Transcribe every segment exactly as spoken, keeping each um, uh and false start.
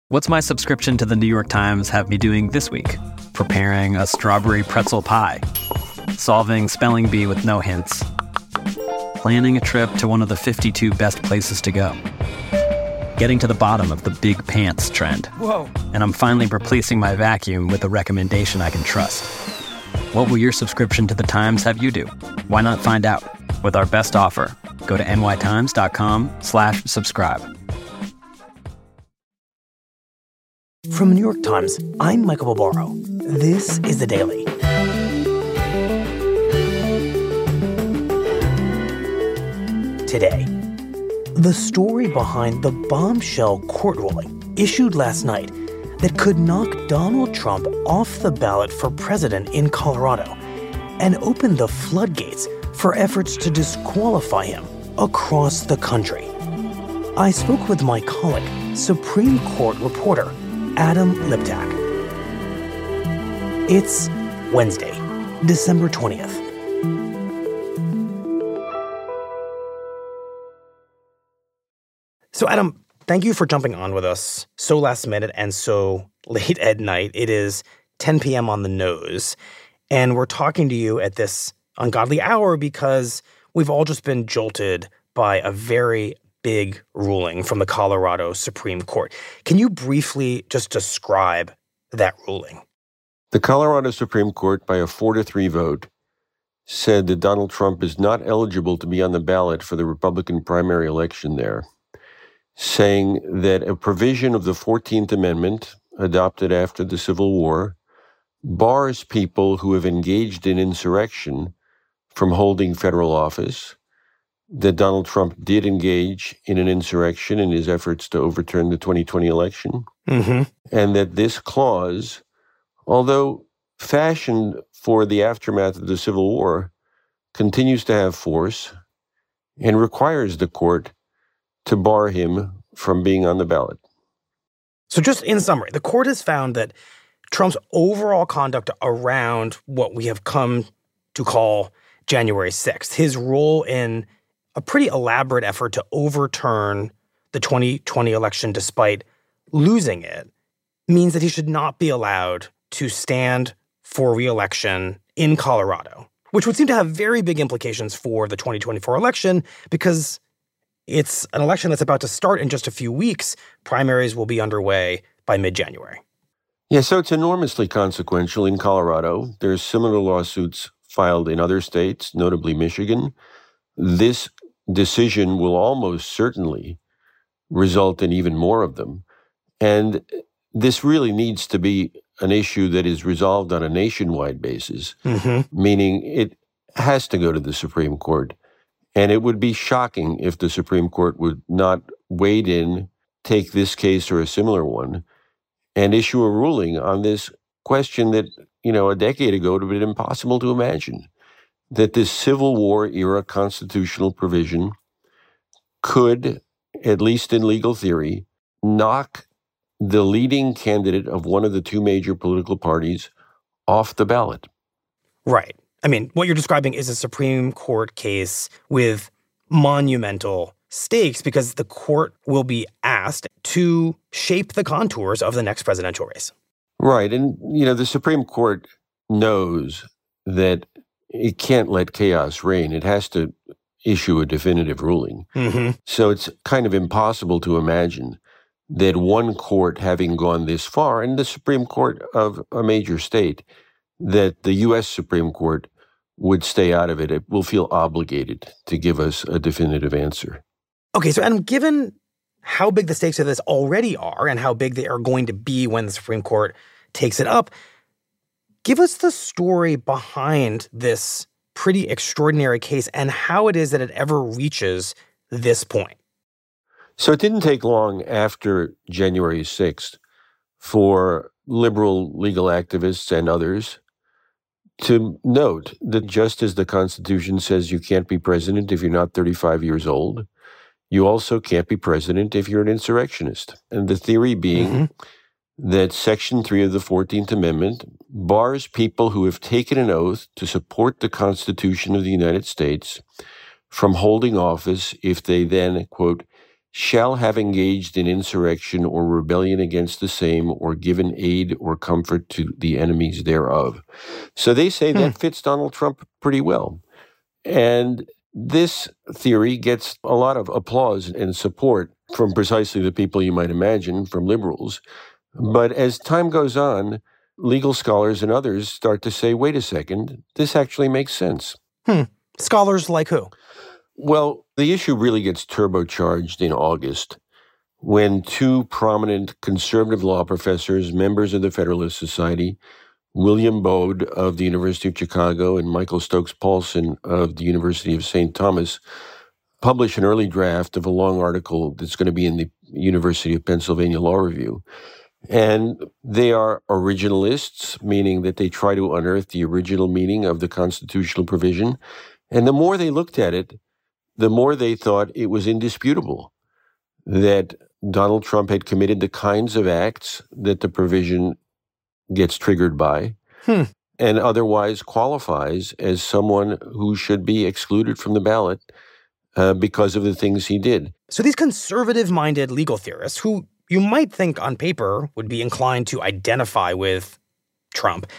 What's my subscription to the New York Times have me doing this week? Preparing a strawberry pretzel pie, solving spelling bee with no hints, planning a trip to one of the fifty-two best places to go, getting to the bottom of the big pants trend. Whoa. And I'm finally replacing my vacuum with a recommendation I can trust. What will your subscription to the Times have you do? Why not find out with our best offer? Go to nytimes.com slash subscribe. From the New York Times, I'm Michael Barbaro. This is The Daily. Today, the story behind the bombshell court ruling issued last night that could knock Donald Trump off the ballot for president in Colorado and open the floodgates for efforts to disqualify him across the country. I spoke with my colleague, Supreme Court reporter Adam Liptak. It's Wednesday, December twentieth. So, Adam, thank you for jumping on with us so last minute and so late at night. It is ten p.m. on the nose, and we're talking to you at this ungodly hour because we've all just been jolted by a very big ruling from the Colorado Supreme Court. Can you briefly just describe that ruling? The Colorado Supreme Court, by a four to three vote, said that Donald Trump is not eligible to be on the ballot for the Republican primary election there, saying that a provision of the fourteenth Amendment, adopted after the Civil War, bars people who have engaged in insurrection from holding federal office, that Donald Trump did engage in an insurrection in his efforts to overturn the twenty twenty election, mm-hmm. and that this clause, although fashioned for the aftermath of the Civil War, continues to have force and requires the court to bar him from being on the ballot. So just in summary, the court has found that Trump's overall conduct around what we have come to call January sixth, his role in a pretty elaborate effort to overturn the twenty twenty election despite losing it, means that he should not be allowed to stand for re-election in Colorado, which would seem to have very big implications for the twenty twenty-four election because it's an election that's about to start in just a few weeks. Primaries will be underway by mid-January. Yeah, so it's enormously consequential in Colorado. There's similar lawsuits filed in other states, notably Michigan. This decision will almost certainly result in even more of them. And this really needs to be an issue that is resolved on a nationwide basis, mm-hmm. meaning it has to go to the Supreme Court. And it would be shocking if the Supreme Court would not wade in, take this case or a similar one, and issue a ruling on this question that, you know, a decade ago would have been impossible to imagine, that this Civil War era constitutional provision could, at least in legal theory, knock the leading candidate of one of the two major political parties off the ballot. Right. I mean, what you're describing is a Supreme Court case with monumental stakes because the court will be asked to shape the contours of the next presidential race. Right. And, you know, the Supreme Court knows that it can't let chaos reign. It has to issue a definitive ruling. Mm-hmm. So it's kind of impossible to imagine that one court having gone this far, and the Supreme Court of a major state, that the U S Supreme Court would stay out of it. It will feel obligated to give us a definitive answer. Okay, so Adam, given how big the stakes of this already are and how big they are going to be when the Supreme Court takes it up, give us the story behind this pretty extraordinary case and how it is that it ever reaches this point. So it didn't take long after January sixth for liberal legal activists and others to note that just as the Constitution says you can't be president if you're not thirty-five years old, you also can't be president if you're an insurrectionist. And the theory being mm-hmm. that Section three of the fourteenth Amendment bars people who have taken an oath to support the Constitution of the United States from holding office if they then, quote, shall have engaged in insurrection or rebellion against the same, or given aid or comfort to the enemies thereof. So they say Hmm. that fits Donald Trump pretty well. And this theory gets a lot of applause and support from precisely the people you might imagine, from liberals. But as time goes on, legal scholars and others start to say, wait a second, this actually makes sense. Hmm. Scholars like who? Well, the issue really gets turbocharged in August when two prominent conservative law professors, members of the Federalist Society, William Bode of the University of Chicago and Michael Stokes Paulson of the University of Saint Thomas, publish an early draft of a long article that's going to be in the University of Pennsylvania Law Review. And they are originalists, meaning that they try to unearth the original meaning of the constitutional provision. And the more they looked at it, the more they thought it was indisputable that Donald Trump had committed the kinds of acts that the provision gets triggered by, Hmm. and otherwise qualifies as someone who should be excluded from the ballot uh, because of the things he did. So these conservative-minded legal theorists, who you might think on paper would be inclined to identify with Trump,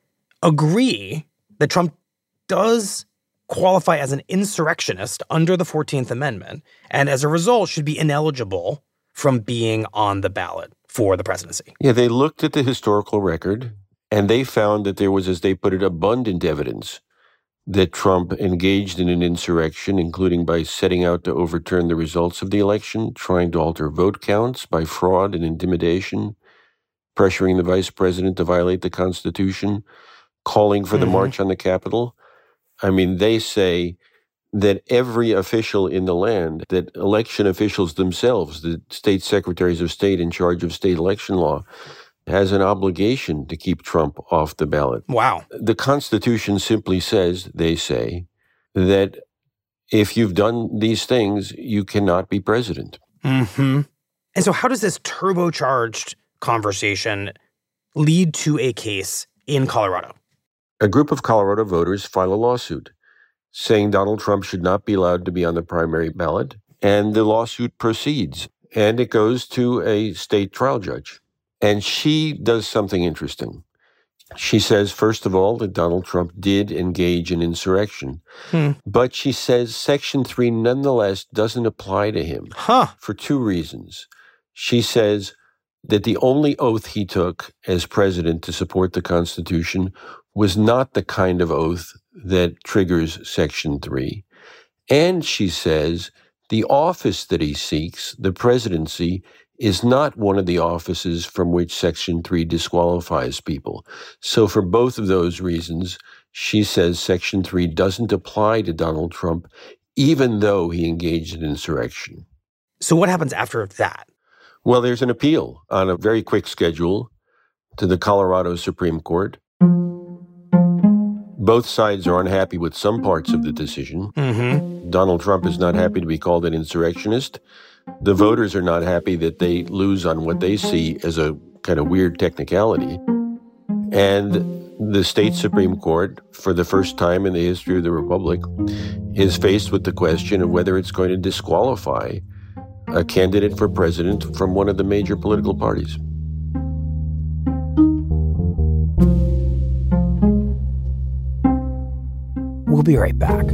agree that Trump does qualify as an insurrectionist under the fourteenth Amendment, and as a result should be ineligible from being on the ballot for the presidency. Yeah, they looked at the historical record, and they found that there was, as they put it, abundant evidence that Trump engaged in an insurrection, including by setting out to overturn the results of the election, trying to alter vote counts by fraud and intimidation, pressuring the vice president to violate the Constitution, calling for the Mhm. march on the Capitol. I mean, they say that every official in the land, that election officials themselves, the state secretaries of state in charge of state election law, has an obligation to keep Trump off the ballot. Wow. The Constitution simply says, they say, that if you've done these things, you cannot be president. Mm-hmm. And so how does this turbocharged conversation lead to a case in Colorado? A group of Colorado voters file a lawsuit saying Donald Trump should not be allowed to be on the primary ballot, and the lawsuit proceeds, and it goes to a state trial judge. And she does something interesting. She says, first of all, that Donald Trump did engage in insurrection. Hmm. But she says Section three nonetheless doesn't apply to him Huh. for two reasons. She says that the only oath he took as president to support the Constitution was not the kind of oath that triggers Section three. And she says the office that he seeks, the presidency, is not one of the offices from which Section three disqualifies people. So for both of those reasons, she says Section three doesn't apply to Donald Trump, even though he engaged in insurrection. So what happens after that? Well, there's an appeal on a very quick schedule to the Colorado Supreme Court. Both sides are unhappy with some parts of the decision. Mm-hmm. Donald Trump is not happy to be called an insurrectionist. The voters are not happy that they lose on what they see as a kind of weird technicality. And the state Supreme Court, for the first time in the history of the Republic, is faced with the question of whether it's going to disqualify a candidate for president from one of the major political parties. We'll be right back.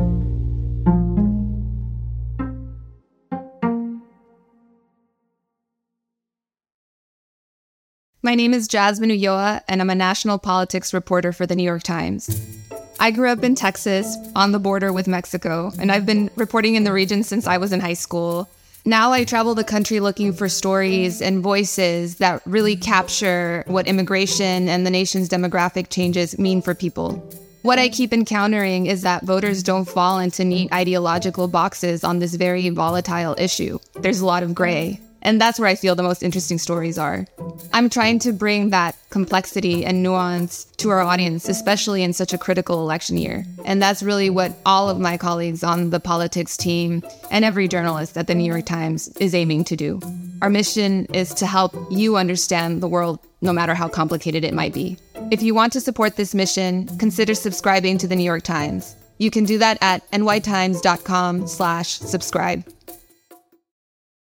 My name is Jasmine Ulloa, and I'm a national politics reporter for the New York Times. I grew up in Texas, on the border with Mexico, and I've been reporting in the region since I was in high school. Now I travel the country looking for stories and voices that really capture what immigration and the nation's demographic changes mean for people. What I keep encountering is that voters don't fall into neat ideological boxes on this very volatile issue. There's a lot of gray. And that's where I feel the most interesting stories are. I'm trying to bring that complexity and nuance to our audience, especially in such a critical election year. And that's really what all of my colleagues on the politics team and every journalist at the New York Times is aiming to do. Our mission is to help you understand the world, no matter how complicated it might be. If you want to support this mission, consider subscribing to the New York Times. You can do that at nytimes.com slash subscribe.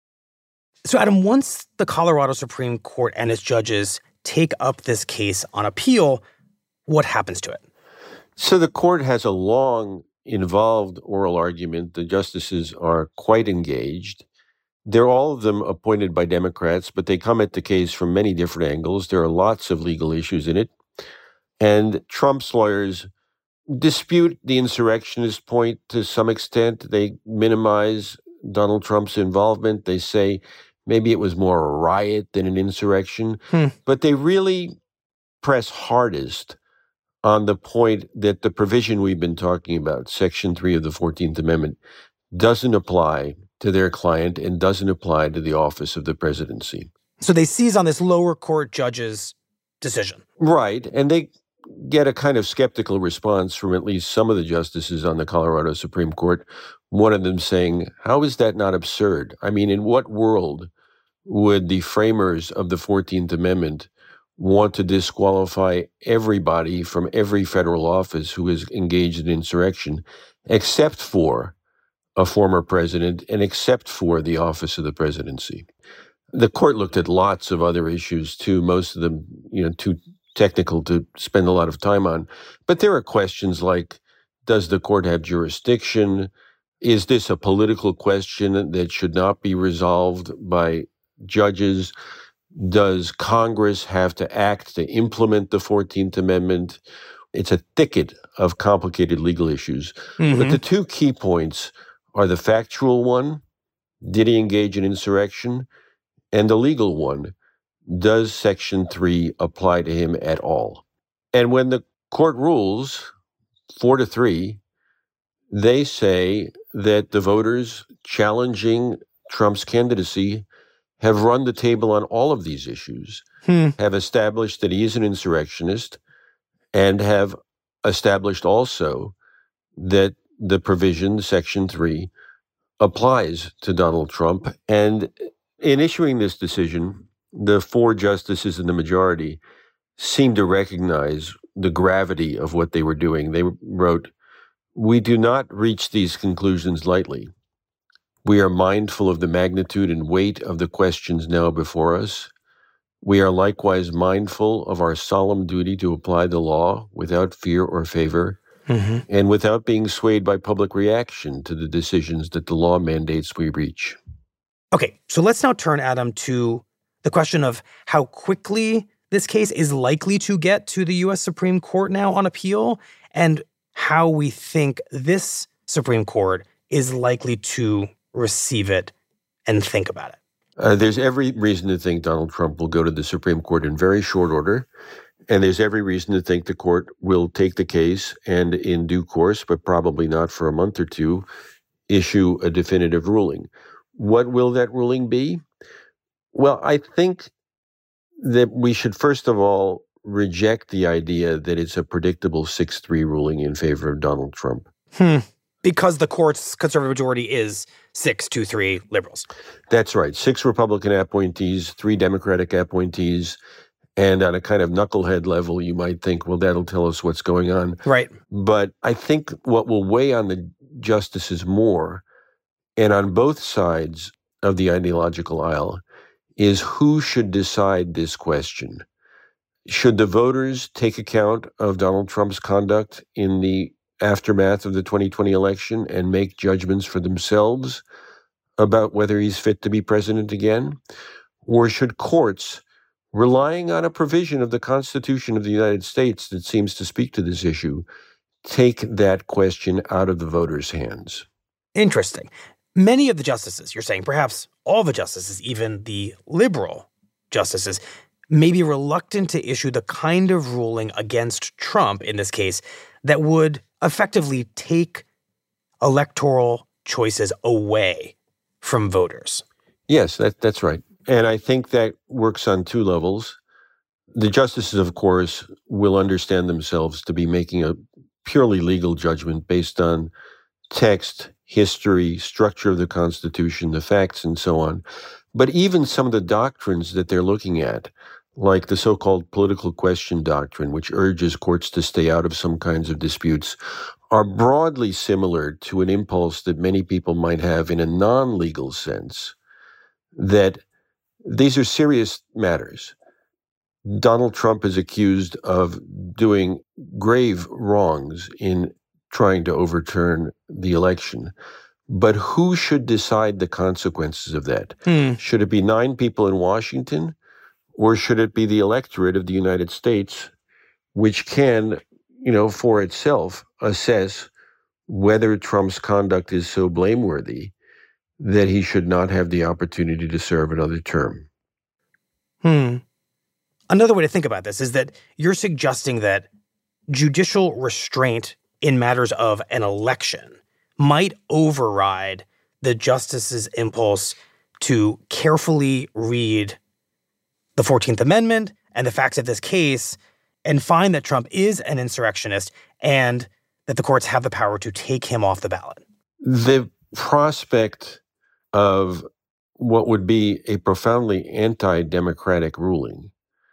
So, Adam, once the Colorado Supreme Court and its judges take up this case on appeal, what happens to it? So the court has a long, involved oral argument. The justices are quite engaged. They're all of them appointed by Democrats, but they come at the case from many different angles. There are lots of legal issues in it. And Trump's lawyers dispute the insurrectionist point to some extent. They minimize Donald Trump's involvement. They say maybe it was more a riot than an insurrection. Hmm. But they really press hardest on the point that the provision we've been talking about, Section three of the fourteenth Amendment, doesn't apply to their client and doesn't apply to the office of the presidency. So they seize on this lower court judge's decision. Right. And they get a kind of skeptical response from at least some of the justices on the Colorado Supreme Court, one of them saying, how is that not absurd? I mean, in what world would the framers of the fourteenth Amendment want to disqualify everybody from every federal office who is engaged in insurrection, except for a former president and except for the office of the presidency? The court looked at lots of other issues too, most of them, you know, too technical to spend a lot of time on. But there are questions like, does the court have jurisdiction? Is this a political question that should not be resolved by judges? Does Congress have to act to implement the fourteenth Amendment? It's a thicket of complicated legal issues. Mm-hmm. But the two key points are the factual one, did he engage in insurrection? And the legal one, does Section three apply to him at all? And when the court rules four to three, they say that the voters challenging Trump's candidacy have run the table on all of these issues, Hmm. have established that he is an insurrectionist, and have established also that the provision, Section three, applies to Donald Trump. And in issuing this decision, the four justices in the majority seemed to recognize the gravity of what they were doing. They wrote, "We do not reach these conclusions lightly. We are mindful of the magnitude and weight of the questions now before us. We are likewise mindful of our solemn duty to apply the law without fear or favor, Mm-hmm. and without being swayed by public reaction to the decisions that the law mandates we reach." Okay, so let's now turn, Adam, to the question of how quickly this case is likely to get to the U S Supreme Court now on appeal, and how we think this Supreme Court is likely to receive it and think about it. Uh, there's every reason to think Donald Trump will go to the Supreme Court in very short order. And there's every reason to think the court will take the case and in due course, but probably not for a month or two, issue a definitive ruling. What will that ruling be? Well, I think that we should first of all reject the idea that it's a predictable six three ruling in favor of Donald Trump. Hmm. Because the court's conservative majority is six two three liberals. That's right. Six Republican appointees, three Democratic appointees. And on a kind of knucklehead level, you might think, well, that'll tell us what's going on. Right. But I think what will weigh on the justices more, and on both sides of the ideological aisle, is who should decide this question. Should the voters take account of Donald Trump's conduct in the aftermath of the twenty twenty election and make judgments for themselves about whether he's fit to be president again? Or should courts, relying on a provision of the Constitution of the United States that seems to speak to this issue, take that question out of the voters' hands? Interesting. Many of the justices, you're saying, perhaps all the justices, even the liberal justices, may be reluctant to issue the kind of ruling against Trump in this case that would effectively take electoral choices away from voters. Yes, that, that's right. And I think that works on two levels. The justices, of course, will understand themselves to be making a purely legal judgment based on text, history, structure of the Constitution, the facts, and so on. But even some of the doctrines that they're looking at, like the so-called political question doctrine, which urges courts to stay out of some kinds of disputes, are broadly similar to an impulse that many people might have in a non-legal sense, that these are serious matters. Donald Trump is accused of doing grave wrongs in trying to overturn the election. But who should decide the consequences of that? Hmm. Should it be nine people in Washington, or should it be the electorate of the United States, which can, you know, for itself assess whether Trump's conduct is so blameworthy that he should not have the opportunity to serve another term? Hmm. Another way to think about this is that you're suggesting that judicial restraint in matters of an election might override the justice's impulse to carefully read the fourteenth Amendment and the facts of this case and find that Trump is an insurrectionist and that the courts have the power to take him off the ballot. The prospect of what would be a profoundly anti-democratic ruling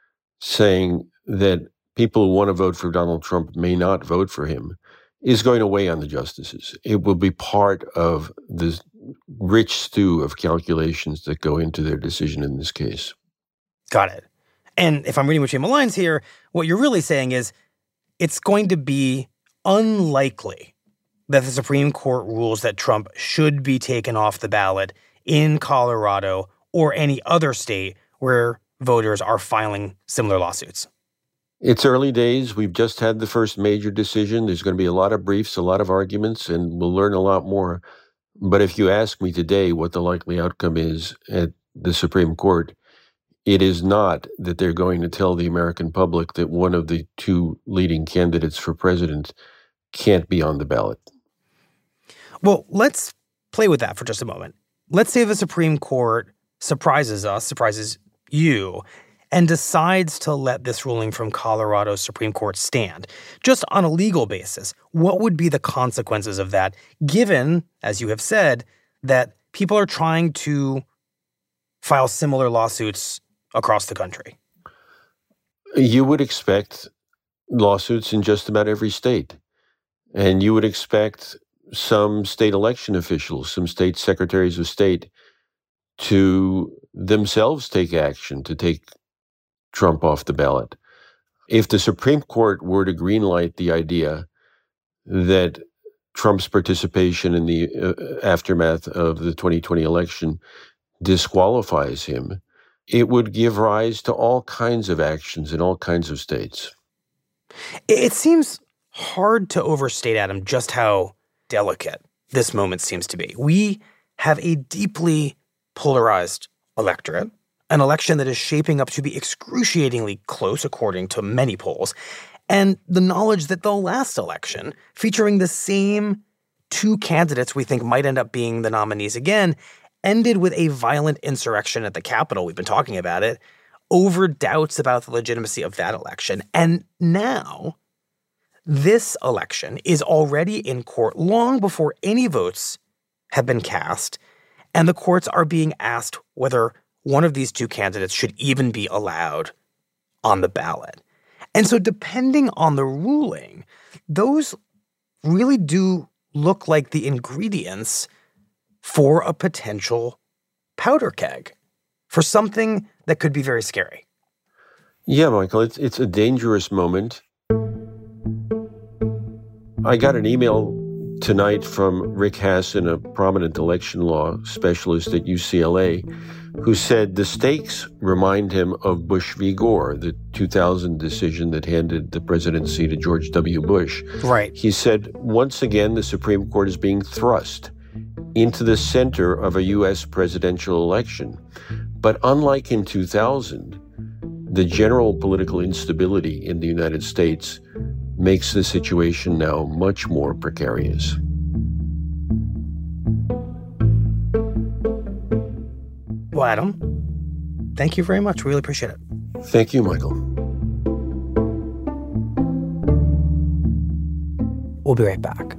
saying that people who want to vote for Donald Trump may not vote for him is going to weigh on the justices. It will be part of the rich stew of calculations that go into their decision in this case. Got it. And if I'm reading between the lines here, what you're really saying is it's going to be unlikely that the Supreme Court rules that Trump should be taken off the ballot in Colorado or any other state where voters are filing similar lawsuits. It's early days. We've just had the first major decision. There's going to be a lot of briefs, a lot of arguments, and we'll learn a lot more. But if you ask me today what the likely outcome is at the Supreme Court, it is not that they're going to tell the American public that one of the two leading candidates for president can't be on the ballot. Well, let's play with that for just a moment. Let's say the Supreme Court surprises us, surprises you, and decides to let this ruling from Colorado's Supreme Court stand. Just on a legal basis, what would be the consequences of that, given, as you have said, that people are trying to file similar lawsuits across the country? You would expect lawsuits in just about every state. And you would expect some state election officials, some state secretaries of state, to themselves take action to take Trump off the ballot. If the Supreme Court were to greenlight the idea that Trump's participation in the uh, aftermath of the twenty twenty election disqualifies him, it would give rise to all kinds of actions in all kinds of states. It seems hard to overstate, Adam, just how delicate this moment seems to be. We have a deeply polarized electorate, an election that is shaping up to be excruciatingly close, according to many polls, and the knowledge that the last election, featuring the same two candidates we think might end up being the nominees again, ended with a violent insurrection at the Capitol. We've been talking about it, over doubts about the legitimacy of that election. And now, this election is already in court long before any votes have been cast, and the courts are being asked whether one of these two candidates should even be allowed on the ballot. And so depending on the ruling, those really do look like the ingredients for a potential powder keg, for something that could be very scary. Yeah, Michael, it's it's a dangerous moment. I got an email tonight from Rick Hasson, a prominent election law specialist at U C L A, who said the stakes remind him of Bush v. Gore, the two thousand decision that handed the presidency to George W. Bush. Right. He said, once again, the Supreme Court is being thrust into the center of a U S presidential election. But unlike in two thousand, the general political instability in the United States makes the situation now much more precarious. Well, Adam, thank you very much. Really appreciate it. Thank you, Michael. We'll be right back.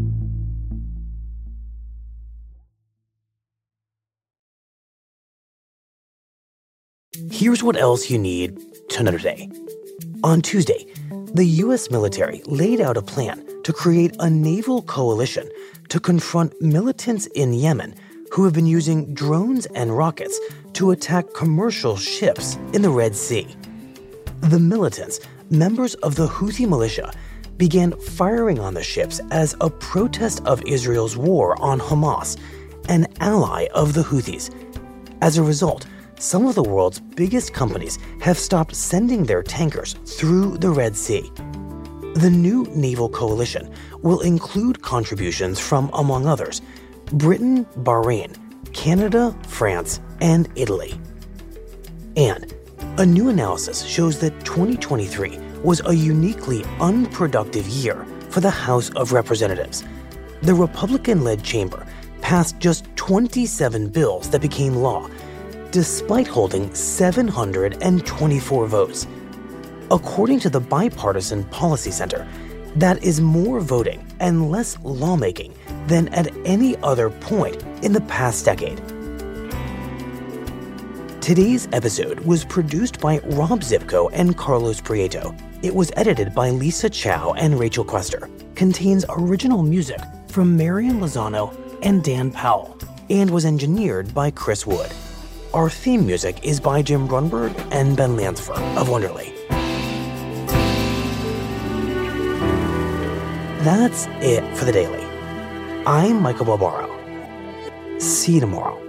Here's what else you need to know today. On Tuesday, the U S military laid out a plan to create a naval coalition to confront militants in Yemen who have been using drones and rockets to attack commercial ships in the Red Sea. The militants, members of the Houthi militia, began firing on the ships as a protest of Israel's war on Hamas, an ally of the Houthis. As a result, some of the world's biggest companies have stopped sending their tankers through the Red Sea. The new naval coalition will include contributions from, among others, Britain, Bahrain, Canada, France, and Italy. And a new analysis shows that twenty twenty-three was a uniquely unproductive year for the House of Representatives. The Republican-led chamber passed just twenty-seven bills that became law, despite holding seven hundred twenty-four votes. According to the Bipartisan Policy Center, that is more voting and less lawmaking than at any other point in the past decade. Today's episode was produced by Rob Zipko and Carlos Prieto. It was edited by Lisa Chow and Rachel Quester. Contains original music from Marian Lozano and Dan Powell, and was engineered by Chris Wood. Our theme music is by Jim Brunberg and Ben Lansford of Wonderly. That's it for the Daily. I'm Michael Barbaro. See you tomorrow.